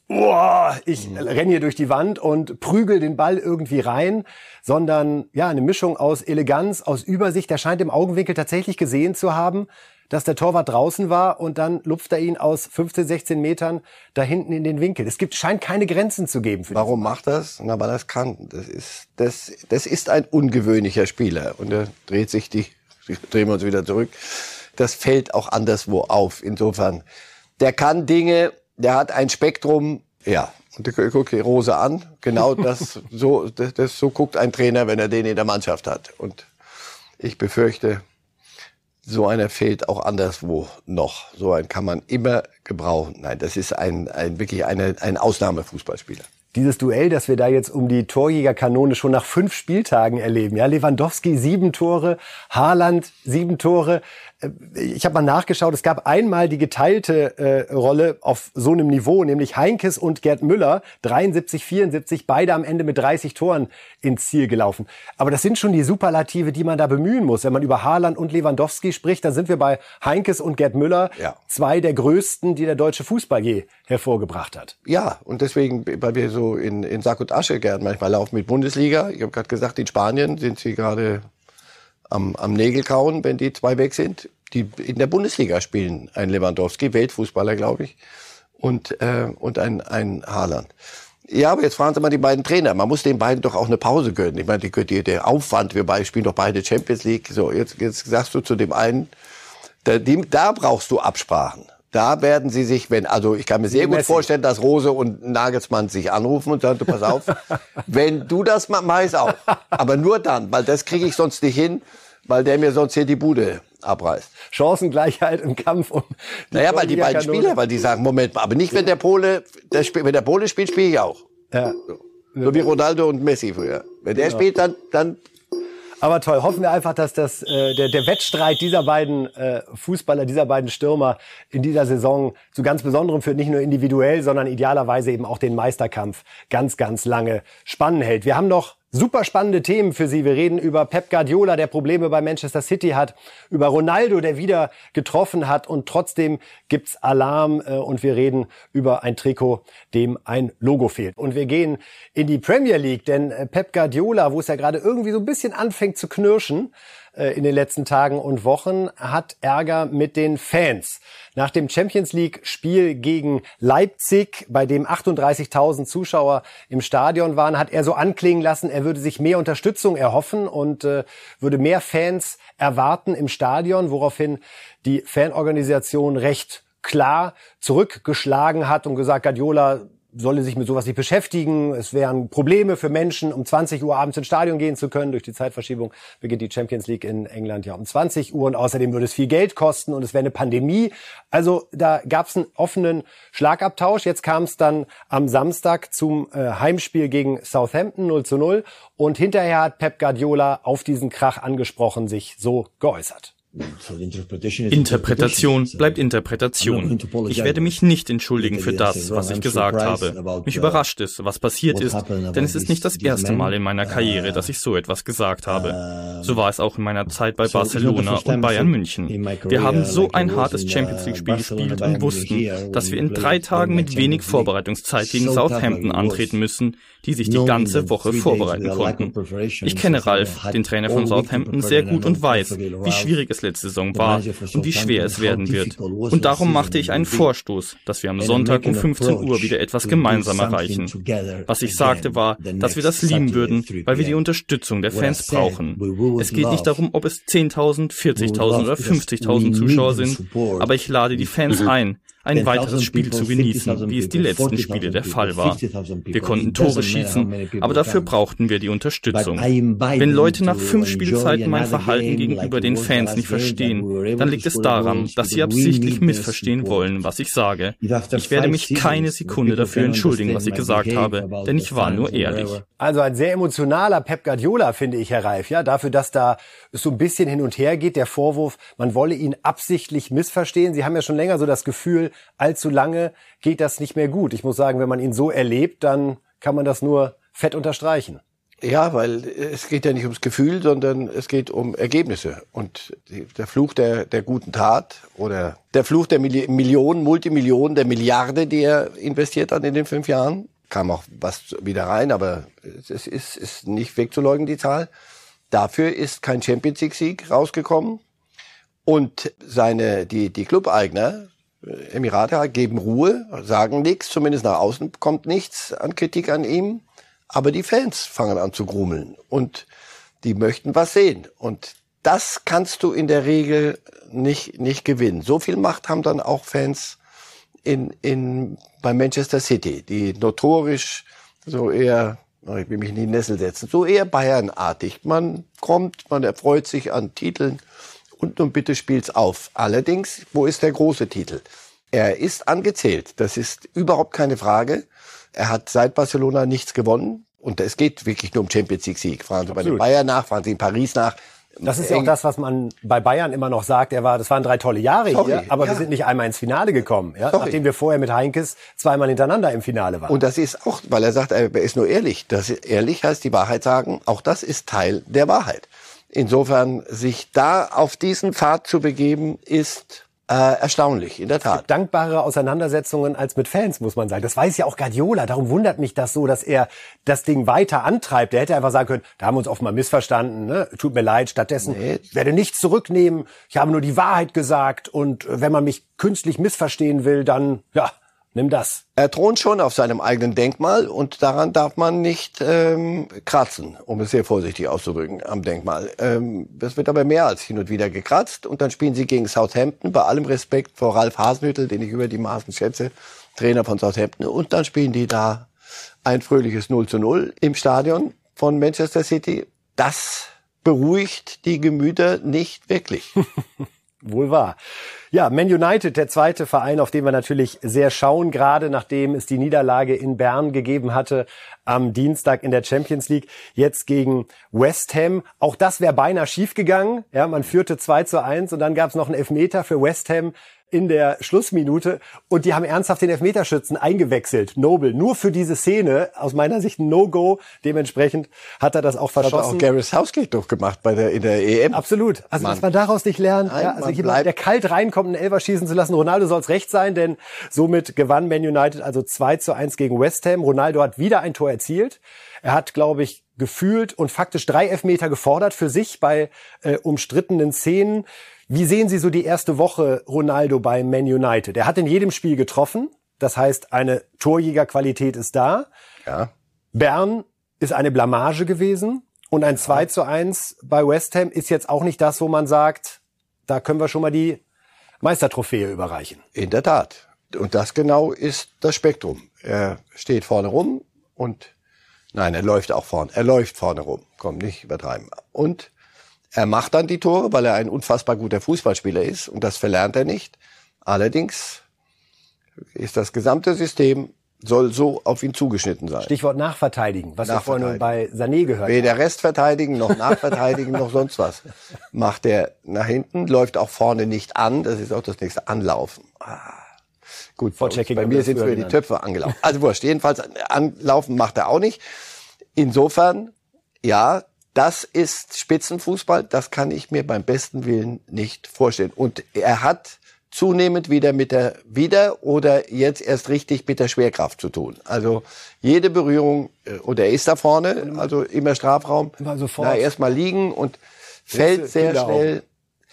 ich renne hier durch die Wand und prügel den Ball irgendwie rein, sondern ja, eine Mischung aus Eleganz, aus Übersicht. Der scheint im Augenwinkel tatsächlich gesehen zu haben, dass der Torwart draußen war und dann lupft er ihn aus 15, 16 Metern da hinten in den Winkel. Scheint keine Grenzen zu geben. Warum macht das? Na, weil er es kann. Das ist ein ungewöhnlicher Spieler. Und er drehen wir uns wieder zurück. Das fällt auch anderswo auf. Insofern, der kann Dinge, der hat ein Spektrum, ja. Und guck die Rose an. Genau so guckt ein Trainer, wenn er den in der Mannschaft hat. Und ich befürchte, so einer fehlt auch anderswo noch. So einen kann man immer gebrauchen. Nein, das ist wirklich ein Ausnahmefußballspieler. Dieses Duell, das wir da jetzt um die Torjägerkanone schon nach 5 Spieltagen erleben. Ja, Lewandowski 7 Tore, Haaland 7 Tore. Ich habe mal nachgeschaut, es gab einmal die geteilte Rolle auf so einem Niveau, nämlich Heinkes und Gerd Müller, 73, 74, beide am Ende mit 30 Toren ins Ziel gelaufen. Aber das sind schon die Superlative, die man da bemühen muss. Wenn man über Haaland und Lewandowski spricht, dann sind wir bei Heinkes und Gerd Müller, zwei der größten, die der deutsche Fußball je hervorgebracht hat. Ja, und deswegen, weil wir so in Sack und Asche gern manchmal laufen mit Bundesliga. Ich habe gerade gesagt, in Spanien sind sie gerade am Nägel kauen, wenn die 2 weg sind. Die in der Bundesliga spielen ein Lewandowski, Weltfußballer, glaube ich, und ein Haaland. Ja, aber jetzt fragen Sie mal die beiden Trainer. Man muss den beiden doch auch eine Pause gönnen. Ich meine, der Aufwand, wir spielen doch beide Champions League. So, jetzt sagst du zu dem einen, da brauchst du Absprachen. Da werden sie sich, ich kann mir sehr gut vorstellen, dass Rose und Nagelsmann sich anrufen und sagen, du pass auf, wenn du das machst auch. Aber nur dann, weil das kriege ich sonst nicht hin, weil der mir sonst hier die Bude abreißt. Chancengleichheit im Kampf um die weil die beiden Spieler, weil die sagen, Moment mal, aber nicht, wenn der Pole spielt, spiele ich auch. Ja. So wie Ronaldo und Messi früher. Wenn der spielt, dann Aber toll, hoffen wir einfach, dass der Wettstreit dieser beiden Fußballer, dieser beiden Stürmer in dieser Saison zu ganz Besonderem führt, nicht nur individuell, sondern idealerweise eben auch den Meisterkampf ganz, ganz lange spannend hält. Wir haben noch super spannende Themen für Sie. Wir reden über Pep Guardiola, der Probleme bei Manchester City hat, über Ronaldo, der wieder getroffen hat und trotzdem gibt's Alarm und wir reden über ein Trikot, dem ein Logo fehlt. Und wir gehen in die Premier League, denn Pep Guardiola, wo es ja gerade irgendwie so ein bisschen anfängt zu knirschen in den letzten Tagen und Wochen, hat Ärger mit den Fans. Nach dem Champions-League-Spiel gegen Leipzig, bei dem 38.000 Zuschauer im Stadion waren, hat er so anklingen lassen, er würde sich mehr Unterstützung erhoffen und würde mehr Fans erwarten im Stadion, woraufhin die Fanorganisation recht klar zurückgeschlagen hat und gesagt, Guardiola solle sich mit sowas nicht beschäftigen. Es wären Probleme für Menschen, um 20 Uhr abends ins Stadion gehen zu können. Durch die Zeitverschiebung beginnt die Champions League in England ja um 20 Uhr und außerdem würde es viel Geld kosten und es wäre eine Pandemie. Also da gab es einen offenen Schlagabtausch. Jetzt kam es dann am Samstag zum Heimspiel gegen Southampton 0:0 und hinterher hat Pep Guardiola auf diesen Krach angesprochen sich so geäußert. Interpretation bleibt Interpretation. Ich werde mich nicht entschuldigen für das, was ich gesagt habe. Mich überrascht es, was passiert ist, denn es ist nicht das erste Mal in meiner Karriere, dass ich so etwas gesagt habe. So war es auch in meiner Zeit bei Barcelona und Bayern München. Wir haben so ein hartes Champions-League-Spiel gespielt und wussten, dass wir in 3 Tagen mit wenig Vorbereitungszeit gegen Southampton antreten müssen, die sich die ganze Woche vorbereiten konnten. Ich kenne Ralf, den Trainer von Southampton, sehr gut und weiß, wie schwierig es letzte Saison war und wie schwer es werden wird. Und darum machte ich einen Vorstoß, dass wir am Sonntag um 15 Uhr wieder etwas gemeinsam erreichen. Was ich sagte war, dass wir das lieben würden, weil wir die Unterstützung der Fans brauchen. Es geht nicht darum, ob es 10.000, 40.000 oder 50.000 Zuschauer sind, aber ich lade die Fans ein weiteres Spiel zu genießen, wie es die letzten Spiele der Fall war. Wir konnten Tore schießen, aber dafür brauchten wir die Unterstützung. Wenn Leute nach 5 Spielzeiten mein Verhalten gegenüber den Fans nicht verstehen, dann liegt es daran, dass sie absichtlich missverstehen wollen, was ich sage. Ich werde mich keine Sekunde dafür entschuldigen, was ich gesagt habe, denn ich war nur ehrlich. Also ein sehr emotionaler Pep Guardiola, finde ich, Herr Reif, ja, dafür, dass da es so ein bisschen hin und her geht, der Vorwurf, man wolle ihn absichtlich missverstehen. Sie haben ja schon länger so das Gefühl, allzu lange geht das nicht mehr gut. Ich muss sagen, wenn man ihn so erlebt, dann kann man das nur fett unterstreichen. Ja, weil es geht ja nicht ums Gefühl, sondern es geht um Ergebnisse. Und der Fluch der guten Tat oder der Fluch der Millionen, Multimillionen, der Milliarde, die er investiert hat in den 5 Jahren, kam auch was wieder rein, aber es ist nicht wegzuleugnen, die Zahl. Dafür ist kein Champions-League-Sieg rausgekommen. Und die Clubeigner, Emirate, geben Ruhe, sagen nichts, zumindest nach außen kommt nichts an Kritik an ihm. Aber die Fans fangen an zu grummeln und die möchten was sehen. Und das kannst du in der Regel nicht gewinnen. So viel Macht haben dann auch Fans bei Manchester City, die notorisch so eher, ich will mich in die Nessel setzen, so eher Bayernartig. Man kommt, man erfreut sich an Titeln und nun bitte spielt's auf. Allerdings, wo ist der große Titel? Er ist angezählt, das ist überhaupt keine Frage. Er hat seit Barcelona nichts gewonnen und es geht wirklich nur um Champions-League-Sieg. Fragen Sie bei den Bayern nach, fragen Sie in Paris nach. Das ist ja auch das, was man bei Bayern immer noch sagt. Das waren 3 tolle Jahre hier, aber wir sind nicht einmal ins Finale gekommen, ja? Nachdem wir vorher mit Heinkes 2-mal hintereinander im Finale waren. Und das ist auch, weil er sagt, er ist nur ehrlich. Das ehrlich heißt die Wahrheit sagen, auch das ist Teil der Wahrheit. Insofern, sich da auf diesen Pfad zu begeben, ist erstaunlich, in der Tat. Es gibt dankbare Auseinandersetzungen als mit Fans, muss man sagen. Das weiß ja auch Guardiola. Darum wundert mich das so, dass er das Ding weiter antreibt. Der hätte einfach sagen können, da haben wir uns oft mal missverstanden, ne? Tut mir leid. Stattdessen, ich werde nichts zurücknehmen. Ich habe nur die Wahrheit gesagt. Und wenn man mich künstlich missverstehen will, dann, ja, nimm das. Er thront schon auf seinem eigenen Denkmal und daran darf man nicht kratzen, um es sehr vorsichtig auszudrücken, am Denkmal. Das wird aber mehr als hin und wieder gekratzt und dann spielen sie gegen Southampton, bei allem Respekt vor Ralf Hasenhüttl, den ich über die Maßen schätze, Trainer von Southampton, und dann spielen die da ein fröhliches 0:0 im Stadion von Manchester City. Das beruhigt die Gemüter nicht wirklich. Wohl wahr. Ja, Man United, der zweite Verein, auf den wir natürlich sehr schauen, gerade nachdem es die Niederlage in Bern gegeben hatte am Dienstag in der Champions League, jetzt gegen West Ham. Auch das wäre beinahe schief gegangen. Ja, man führte 2:1 und dann gab es noch einen Elfmeter für West Ham in der Schlussminute und die haben ernsthaft den Elfmeterschützen eingewechselt. Noble, nur für diese Szene, aus meiner Sicht ein No-Go. Dementsprechend hat er das auch verschossen. Hat auch Gareth Southgate doch gemacht in der EM. Absolut. Also, dass man daraus nicht lernt. Nein, ja, also jemand, der kalt reinkommt, einen Elfer schießen zu lassen. Ronaldo soll es recht sein, denn somit gewann Man United also 2:1 gegen West Ham. Ronaldo hat wieder ein Tor erzielt. Er hat, glaube ich, gefühlt und faktisch 3 Elfmeter gefordert für sich bei umstrittenen Szenen. Wie sehen Sie so die erste Woche Ronaldo bei Man United? Er hat in jedem Spiel getroffen. Das heißt, eine Torjägerqualität ist da. Ja. Bern ist eine Blamage gewesen. Und ein 2:1 bei West Ham ist jetzt auch nicht das, wo man sagt, da können wir schon mal die Meistertrophäe überreichen. In der Tat. das genau ist das Spektrum. Er steht vorne rum er läuft auch vorne. Er läuft vorne rum. Komm, nicht übertreiben. Und er macht dann die Tore, weil er ein unfassbar guter Fußballspieler ist. Und das verlernt er nicht. Allerdings ist das gesamte System, soll so auf ihn zugeschnitten sein. Stichwort Nachverteidigen, was wir vorhin bei Sané gehört haben. Weder Restverteidigen, noch Nachverteidigen, noch sonst was. Macht er nach hinten, läuft auch vorne nicht an. Das ist auch das nächste Anlaufen. Gut, bei mir sind früher die Töpfe angelaufen. Also wurscht, jedenfalls anlaufen macht er auch nicht. Insofern, ja, das ist Spitzenfußball. Das kann ich mir beim besten Willen nicht vorstellen. Und er hat zunehmend wieder oder jetzt erst richtig mit der Schwerkraft zu tun. Also jede Berührung, und er ist da vorne, also immer Strafraum, erstmal liegen und fällt sehr schnell.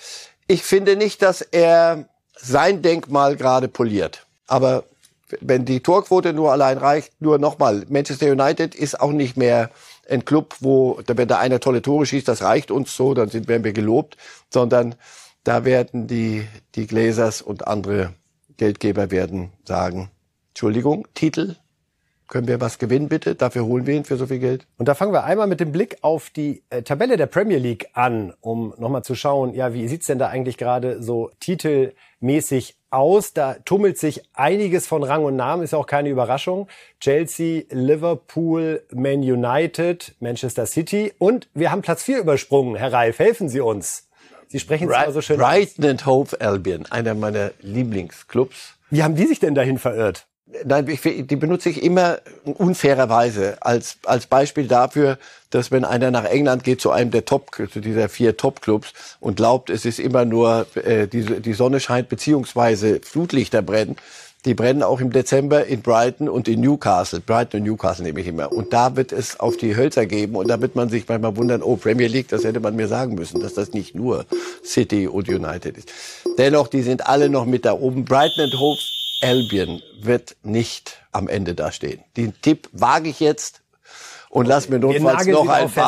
Ich finde nicht, dass er sein Denkmal gerade poliert. Aber wenn die Torquote nur allein reicht, nur nochmal, Manchester United ist auch nicht mehr ein Club, wenn da einer tolle Tore schießt, das reicht uns so, dann werden wir gelobt, sondern da werden die Glazers und andere Geldgeber werden sagen, Entschuldigung, Titel, können wir was gewinnen bitte? Dafür holen wir ihn für so viel Geld. Und da fangen wir einmal mit dem Blick auf die Tabelle der Premier League an, um nochmal zu schauen, ja, wie sieht's denn da eigentlich gerade so titelmäßig aus? Da tummelt sich einiges von Rang und Namen, ist ja auch keine Überraschung. Chelsea, Liverpool, Man United, Manchester City und wir haben Platz 4 übersprungen. Herr Reif, helfen Sie uns. Sie sprechen es immer so schön Brighton and Hove Albion, einer meiner Lieblingsclubs. Wie haben die sich denn dahin verirrt? Nein, die benutze ich immer unfairerweise als Beispiel dafür, dass wenn einer nach England geht zu einem zu dieser 4 Top-Clubs und glaubt, es ist immer nur die Sonne scheint beziehungsweise Flutlichter brennen. Die brennen auch im Dezember in Brighton und in Newcastle. Brighton und Newcastle nehme ich immer. Und da wird es auf die Hölzer geben. Und da wird man sich manchmal wundern, Premier League, das hätte man mir sagen müssen, dass das nicht nur City und United ist. Dennoch, die sind alle noch mit da oben. Brighton and Hove Albion wird nicht am Ende da stehen. Den Tipp wage ich jetzt und lass mir notfalls noch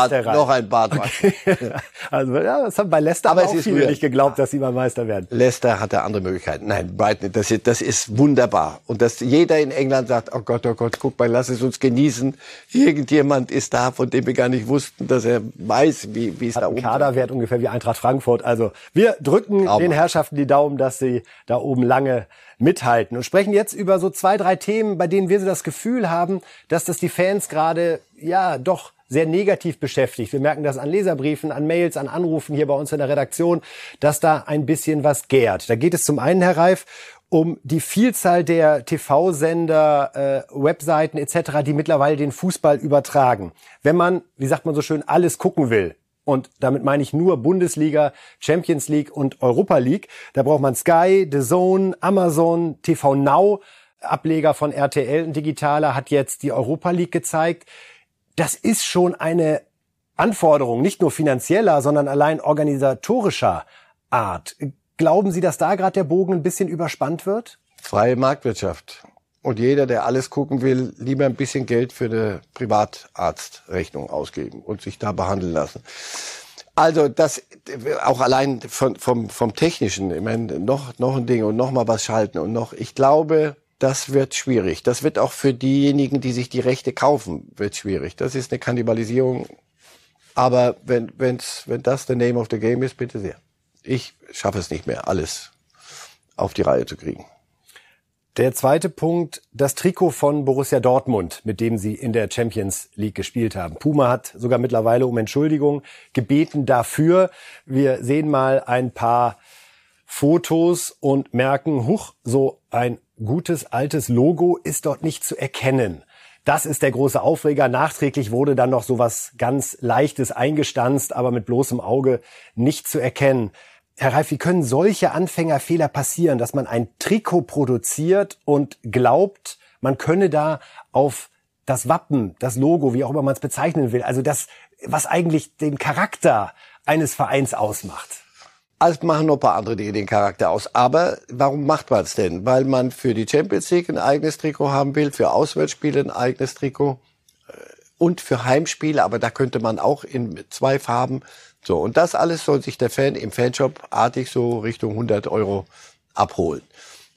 ein Bad wachsen. Okay. Also ja, das haben bei Leicester aber auch viele nicht geglaubt, dass sie mal Meister werden. Leicester hatte andere Möglichkeiten. Nein, Brighton, das ist wunderbar. Und dass jeder in England sagt, oh Gott, guck mal, lass es uns genießen. Irgendjemand ist da, von dem wir gar nicht wussten, dass er weiß, wie es da oben ist. Kaderwert ungefähr wie Eintracht Frankfurt. Also wir drücken den Herrschaften die Daumen, dass sie da oben lange mithalten und sprechen jetzt über so 2, 3 Themen, bei denen wir so das Gefühl haben, dass das die Fans gerade ja doch sehr negativ beschäftigt. Wir merken das an Leserbriefen, an Mails, an Anrufen hier bei uns in der Redaktion, dass da ein bisschen was gärt. Da geht es zum einen, Herr Reif, um die Vielzahl der TV-Sender, Webseiten etc., die mittlerweile den Fußball übertragen. Wenn man, wie sagt man so schön, alles gucken will, und damit meine ich nur Bundesliga, Champions League und Europa League. Da braucht man Sky, DAZN, Amazon, TV Now, Ableger von RTL, ein digitaler, hat jetzt die Europa League gezeigt. Das ist schon eine Anforderung, nicht nur finanzieller, sondern allein organisatorischer Art. Glauben Sie, dass da gerade der Bogen ein bisschen überspannt wird? Freie Marktwirtschaft. Und jeder, der alles gucken will, lieber ein bisschen Geld für eine Privatarztrechnung ausgeben und sich da behandeln lassen. Also das auch allein vom Technischen, ich meine, noch ein Ding und noch mal was schalten und noch. Ich glaube, das wird schwierig. Das wird auch für diejenigen, die sich die Rechte kaufen, wird schwierig. Das ist eine Kannibalisierung. Aber wenn das the name of the game ist, bitte sehr. Ich schaffe es nicht mehr, alles auf die Reihe zu kriegen. Der zweite Punkt, das Trikot von Borussia Dortmund, mit dem sie in der Champions League gespielt haben. Puma hat sogar mittlerweile um Entschuldigung gebeten dafür. Wir sehen mal ein paar Fotos und merken, huch, so ein gutes altes Logo ist dort nicht zu erkennen. Das ist der große Aufreger. Nachträglich wurde dann noch so was ganz Leichtes eingestanzt, aber mit bloßem Auge nicht zu erkennen. Herr Reif, wie können solche Anfängerfehler passieren, dass man ein Trikot produziert und glaubt, man könne da auf das Wappen, das Logo, wie auch immer man es bezeichnen will, also das, was eigentlich den Charakter eines Vereins ausmacht? Also machen noch ein paar andere Dinge den Charakter aus. Aber warum macht man es denn? Weil man für die Champions League ein eigenes Trikot haben will, für Auswärtsspiele ein eigenes Trikot und für Heimspiele, aber da könnte man auch in 2 Farben. So, und das alles soll sich der Fan im Fanshop artig so Richtung 100 € abholen.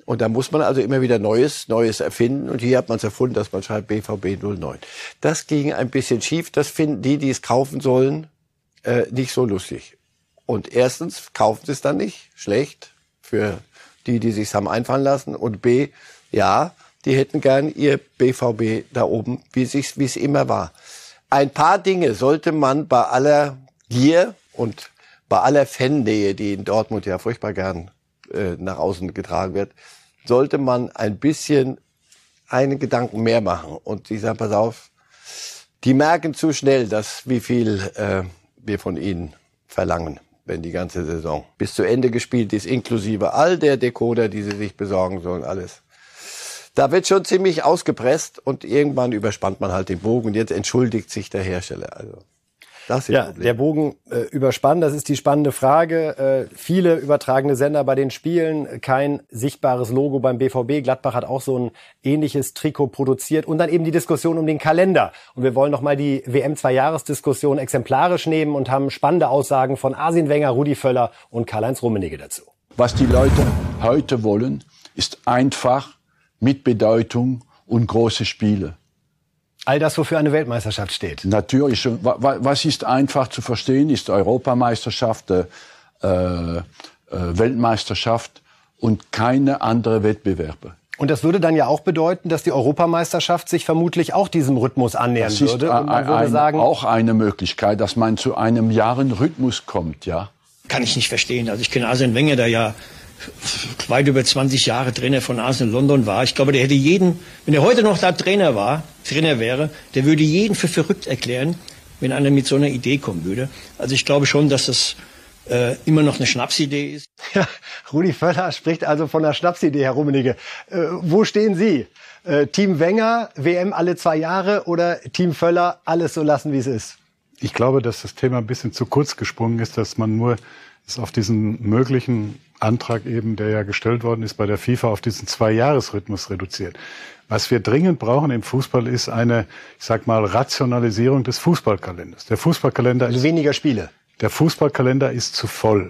Und da muss man also immer wieder Neues erfinden. Und hier hat man es erfunden, dass man schreibt BVB 09. Das ging ein bisschen schief. Das finden die es kaufen sollen, nicht so lustig. Und erstens kaufen sie es dann nicht. Schlecht für die sich's haben einfallen lassen. Und B, ja, die hätten gern ihr BVB da oben, wie es immer war. Ein paar Dinge sollte man bei aller Gier und bei aller Fannähe, die in Dortmund ja furchtbar gern nach außen getragen wird, sollte man ein bisschen einen Gedanken mehr machen. Und die sagen, pass auf, die merken zu schnell, wie viel wir von ihnen verlangen, wenn die ganze Saison bis zu Ende gespielt ist, inklusive all der Decoder, die sie sich besorgen sollen, alles. Da wird schon ziemlich ausgepresst und irgendwann überspannt man halt den Bogen und jetzt entschuldigt sich der Hersteller. Also das ist ja, der Bogen überspannen, das ist die spannende Frage. Viele übertragene Sender bei den Spielen, kein sichtbares Logo beim BVB. Gladbach hat auch so ein ähnliches Trikot produziert. Und dann eben die Diskussion um den Kalender. Und wir wollen nochmal die WM-2-Jahres-Diskussion exemplarisch nehmen und haben spannende Aussagen von Arsene Wenger, Rudi Völler und Karl-Heinz Rummenigge dazu. Was die Leute heute wollen, ist einfach mit Bedeutung und große Spiele. All das, wofür eine Weltmeisterschaft steht. Natürlich. Was ist einfach zu verstehen, ist Europameisterschaft, Weltmeisterschaft und keine andere Wettbewerbe. Und das würde dann ja auch bedeuten, dass die Europameisterschaft sich vermutlich auch diesem Rhythmus annähern würde. Und man würde sagen, auch eine Möglichkeit, dass man zu einem Jahrenrhythmus kommt, ja. Kann ich nicht verstehen. Also ich kenne Arsene Wenger, der ja weit über 20 Jahre Trainer von Arsenal London war. Ich glaube, der hätte jeden, wenn er heute noch da Trainer wäre, der würde jeden für verrückt erklären, wenn einer mit so einer Idee kommen würde. Also ich glaube schon, dass das immer noch eine Schnapsidee ist. Ja, Rudi Völler spricht also von einer Schnapsidee, Herr Rummenigge. Wo stehen Sie? Team Wenger, WM alle 2 Jahre oder Team Völler, alles so lassen, wie es ist? Ich glaube, dass das Thema ein bisschen zu kurz gesprungen ist, dass man nur es auf diesen möglichen Antrag eben, der ja gestellt worden ist bei der FIFA, auf diesen 2-Jahres-Rhythmus reduziert. Was wir dringend brauchen im Fußball ist eine, ich sag mal, Rationalisierung des Fußballkalenders. Der Fußballkalender also weniger Spiele. Der Fußballkalender ist zu voll.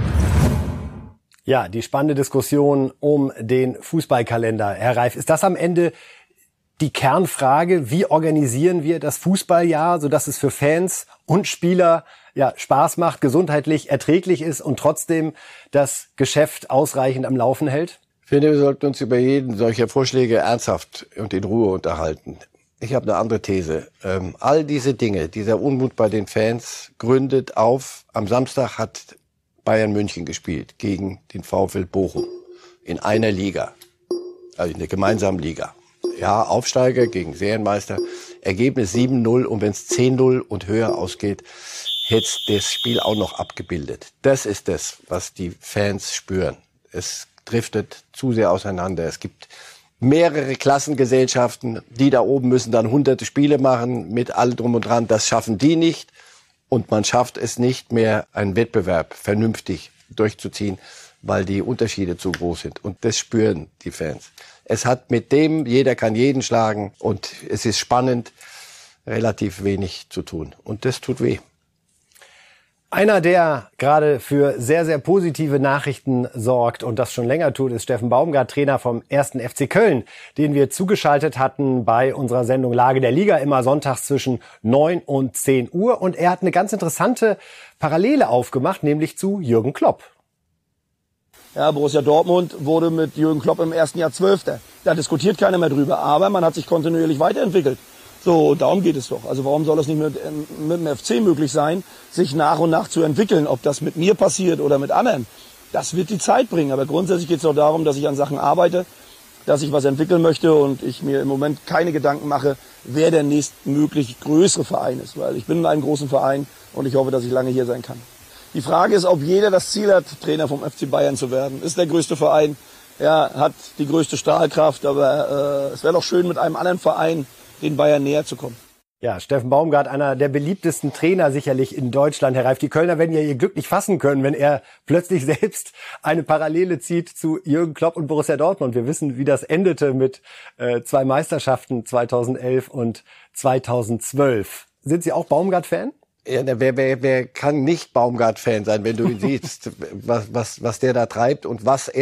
Ja, die spannende Diskussion um den Fußballkalender. Herr Reif, ist das am Ende die Kernfrage? Wie organisieren wir das Fußballjahr, sodass es für Fans und Spieler Spaß macht, gesundheitlich erträglich ist und trotzdem das Geschäft ausreichend am Laufen hält? Ich finde, wir sollten uns über jeden solcher Vorschläge ernsthaft und in Ruhe unterhalten. Ich habe eine andere These. All diese Dinge, dieser Unmut bei den Fans gründet auf, am Samstag hat Bayern München gespielt gegen den VfL Bochum in einer Liga, also in der gemeinsamen Liga. Ja, Aufsteiger gegen Serienmeister, Ergebnis 7-0 und wenn es 10-0 und höher ausgeht, hätte das Spiel auch noch abgebildet. Das ist das, was die Fans spüren. Es driftet zu sehr auseinander. Es gibt mehrere Klassengesellschaften, die da oben müssen dann hunderte Spiele machen mit allem drum und dran. Das schaffen die nicht. Und man schafft es nicht mehr, einen Wettbewerb vernünftig durchzuziehen, weil die Unterschiede zu groß sind. Und das spüren die Fans. Es hat mit dem, jeder kann jeden schlagen und es ist spannend, relativ wenig zu tun. Und das tut weh. Einer, der gerade für sehr, sehr positive Nachrichten sorgt und das schon länger tut, ist Steffen Baumgart, Trainer vom 1. FC Köln, den wir zugeschaltet hatten bei unserer Sendung Lage der Liga, immer sonntags zwischen 9 und 10 Uhr. Und er hat eine ganz interessante Parallele aufgemacht, nämlich zu Jürgen Klopp. Ja, Borussia Dortmund wurde mit Jürgen Klopp im ersten Jahr 12. Da diskutiert keiner mehr drüber, aber man hat sich kontinuierlich weiterentwickelt. So, darum geht es doch. Also warum soll es nicht mit dem FC möglich sein, sich nach und nach zu entwickeln? Ob das mit mir passiert oder mit anderen, das wird die Zeit bringen. Aber grundsätzlich geht es doch darum, dass ich an Sachen arbeite, dass ich was entwickeln möchte und ich mir im Moment keine Gedanken mache, wer der nächstmöglich größere Verein ist. Weil ich bin in einem großen Verein und ich hoffe, dass ich lange hier sein kann. Die Frage ist, ob jeder das Ziel hat, Trainer vom FC Bayern zu werden. Ist der größte Verein, ja, hat die größte Strahlkraft, aber es wäre doch schön, mit einem anderen Verein den Bayern näher zu kommen. Ja, Steffen Baumgart, einer der beliebtesten Trainer sicherlich in Deutschland, Herr Reif. Die Kölner werden ja ihr Glück nicht fassen können, wenn er plötzlich selbst eine Parallele zieht zu Jürgen Klopp und Borussia Dortmund. Wir wissen, wie das endete mit 2 Meisterschaften 2011 und 2012. Sind Sie auch Baumgart-Fan? Ja, wer kann nicht Baumgart-Fan sein, wenn du ihn siehst, was der da treibt und was er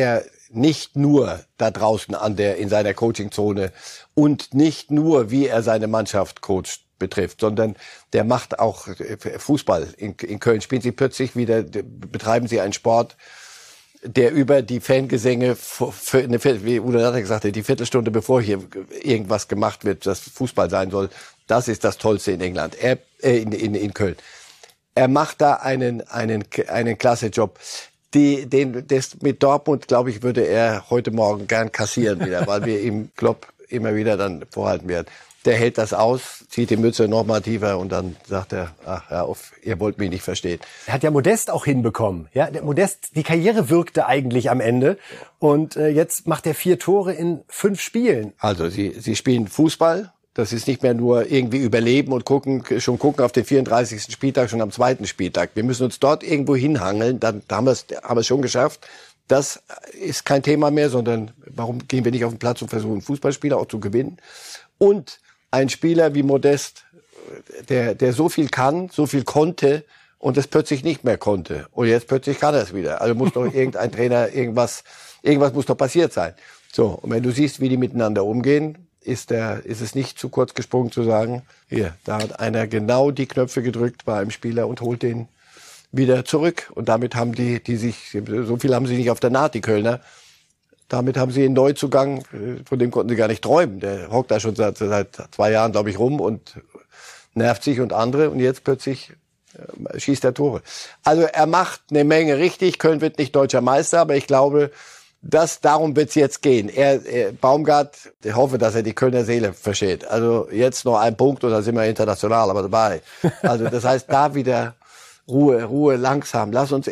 nicht nur da draußen in seiner Coachingzone und nicht nur, wie er seine Mannschaft coacht, betrifft, sondern der macht auch Fußball. In Köln spielen sie plötzlich wieder, betreiben sie einen Sport, der über die Fangesänge, wie Udo Lattek sagte, die Viertelstunde bevor hier irgendwas gemacht wird, das Fußball sein soll, das ist das Tollste in England, in Köln. Er macht da einen klasse Job. Das mit Dortmund, glaube ich, würde er heute Morgen gern kassieren wieder, weil wir ihm Klopp immer wieder dann vorhalten werden. Der hält das aus, zieht die Mütze noch mal tiefer und dann sagt er, ach, hör auf, ihr wollt mich nicht verstehen. Er hat ja Modest auch hinbekommen. Ja, der Modest, die Karriere wirkte eigentlich am Ende. Und jetzt macht er 4 Tore in 5 Spielen. Also sie spielen Fußball. Das ist nicht mehr nur irgendwie überleben und gucken auf den 34. Spieltag, schon am 2. Spieltag. Wir müssen uns dort irgendwo hinhangeln, dann haben wir es schon geschafft. Das ist kein Thema mehr, sondern warum gehen wir nicht auf den Platz und versuchen, Fußballspieler auch zu gewinnen? Und ein Spieler wie Modest, der so viel kann, so viel konnte und es plötzlich nicht mehr konnte. Und jetzt plötzlich kann er es wieder. Also muss doch irgendein Trainer, irgendwas muss doch passiert sein. So, und wenn du siehst, wie die miteinander umgehen, ist es nicht zu kurz gesprungen zu sagen, hier, da hat einer genau die Knöpfe gedrückt bei einem Spieler und holt den wieder zurück. Und damit haben so viel haben sie nicht auf der Naht, die Kölner. Damit haben sie einen Neuzugang, von dem konnten sie gar nicht träumen. Der hockt da schon seit 2 Jahren, glaube ich, rum und nervt sich und andere. Und jetzt plötzlich schießt er Tore. Also er macht eine Menge richtig. Köln wird nicht deutscher Meister, aber ich glaube, darum wird's jetzt gehen. Baumgart, ich hoffe, dass er die Kölner Seele versteht. Also jetzt noch ein Punkt und dann sind wir international aber dabei. Also das heißt, da wieder Ruhe, langsam. Lass uns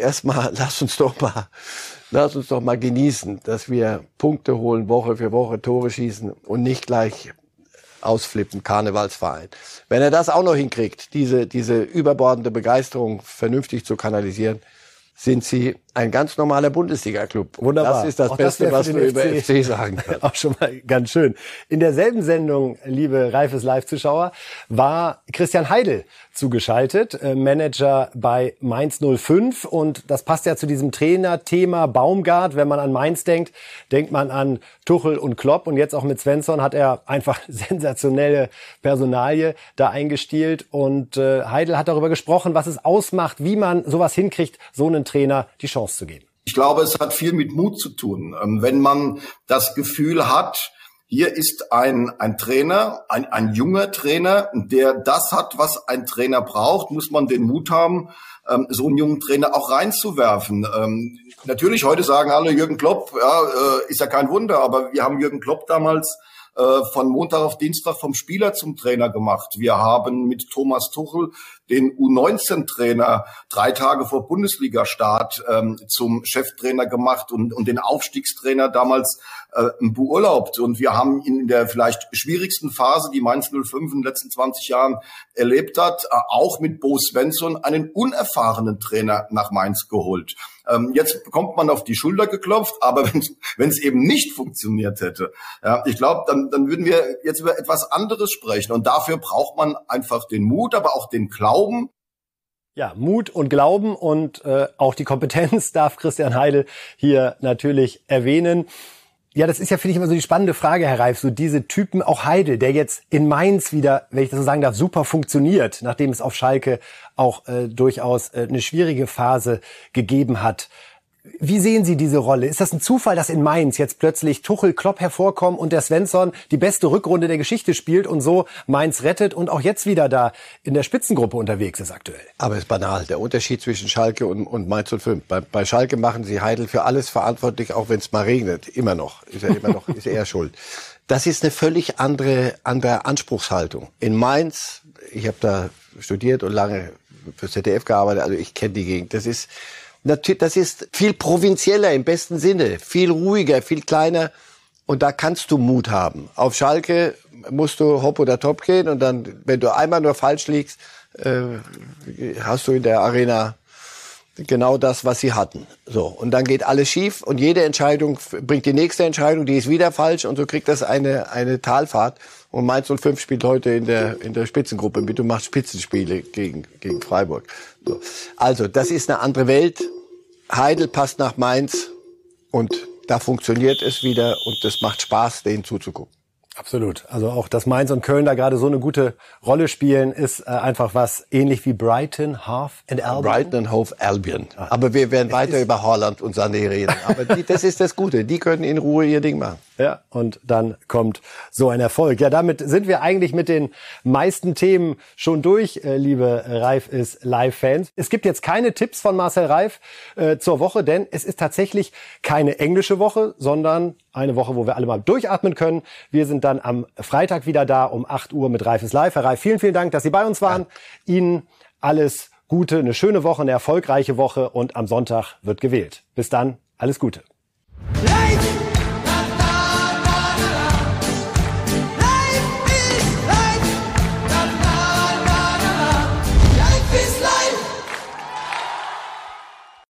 doch mal genießen, dass wir Punkte holen, Woche für Woche, Tore schießen und nicht gleich ausflippen, Karnevalsverein. Wenn er das auch noch hinkriegt, diese überbordende Begeisterung vernünftig zu kanalisieren, sind sie ein ganz normaler Bundesliga-Club. Wunderbar. Das ist das Beste, was du über FC sagen kannst. Auch schon mal ganz schön. In derselben Sendung, liebe Reifes Live-Zuschauer, war Christian Heidel zugeschaltet, Manager bei Mainz 05. Und das passt ja zu diesem Trainerthema Baumgart. Wenn man an Mainz denkt, denkt man an Tuchel und Klopp. Und jetzt auch mit Svensson hat er einfach sensationelle Personalie da eingestielt. Und Heidel hat darüber gesprochen, was es ausmacht, wie man sowas hinkriegt, so einen Trainer die Chance zu geben. Ich glaube, es hat viel mit Mut zu tun. Wenn man das Gefühl hat, hier ist ein Trainer, ein junger Trainer, der das hat, was ein Trainer braucht, muss man den Mut haben, so einen jungen Trainer auch reinzuwerfen. Natürlich, heute sagen alle, Jürgen Klopp, ist ja kein Wunder, aber wir haben Jürgen Klopp damals von Montag auf Dienstag vom Spieler zum Trainer gemacht. Wir haben mit Thomas Tuchel den U19-Trainer 3 Tage vor Bundesliga-Start zum Cheftrainer gemacht und den Aufstiegstrainer damals beurlaubt. Und wir haben ihn in der vielleicht schwierigsten Phase, die Mainz 05 in den letzten 20 Jahren erlebt hat, auch mit Bo Svensson einen unerfahrenen Trainer nach Mainz geholt. Jetzt bekommt man auf die Schulter geklopft, aber wenn es eben nicht funktioniert hätte, ja, ich glaube, dann würden wir jetzt über etwas anderes sprechen. Und dafür braucht man einfach den Mut, aber auch den Glauben. Ja, Mut und Glauben und auch die Kompetenz darf Christian Heidel hier natürlich erwähnen. Ja, das ist ja, finde ich, immer so die spannende Frage, Herr Reif, so diese Typen, auch Heidel, der jetzt in Mainz wieder, wenn ich das so sagen darf, super funktioniert, nachdem es auf Schalke auch durchaus eine schwierige Phase gegeben hat. Wie sehen Sie diese Rolle? Ist das ein Zufall, dass in Mainz jetzt plötzlich Tuchel, Klopp hervorkommen und der Svensson die beste Rückrunde der Geschichte spielt und so Mainz rettet und auch jetzt wieder da in der Spitzengruppe unterwegs ist aktuell? Aber es ist banal, der Unterschied zwischen Schalke und Mainz 05. Bei Schalke machen sie Heidel für alles verantwortlich, auch wenn es mal regnet. Immer noch. Ist er schuld. Das ist eine völlig andere Anspruchshaltung. In Mainz, ich habe da studiert und lange für ZDF gearbeitet, also ich kenne die Gegend. Das ist viel provinzieller im besten Sinne, viel ruhiger, viel kleiner und da kannst du Mut haben. Auf Schalke musst du hopp oder top gehen und dann, wenn du einmal nur falsch liegst, hast du in der Arena genau das, was sie hatten. So, und dann geht alles schief und jede Entscheidung bringt die nächste Entscheidung, die ist wieder falsch und so kriegt das eine Talfahrt. Und Mainz 05 spielt heute in der Spitzengruppe mit. Du machst Spitzenspiele gegen Freiburg. So. Also, das ist eine andere Welt. Heidel passt nach Mainz und da funktioniert es wieder und es macht Spaß, denen zuzugucken. Absolut. Also auch, dass Mainz und Köln da gerade so eine gute Rolle spielen, ist einfach was ähnlich wie Brighton, Hove Albion. Brighton, Hove Albion. Aber wir werden weiter über Haaland und Sané reden. Aber das ist das Gute. Die können in Ruhe ihr Ding machen. Ja, und dann kommt so ein Erfolg. Ja, damit sind wir eigentlich mit den meisten Themen schon durch, liebe Reif ist Live-Fans. Es gibt jetzt keine Tipps von Marcel Reif zur Woche, denn es ist tatsächlich keine englische Woche, sondern eine Woche, wo wir alle mal durchatmen können. Wir sind dann am Freitag wieder da um 8 Uhr mit Reif ist Live. Herr Reif, vielen, vielen Dank, dass Sie bei uns waren. Ja. Ihnen alles Gute, eine schöne Woche, eine erfolgreiche Woche und am Sonntag wird gewählt. Bis dann, alles Gute. Live!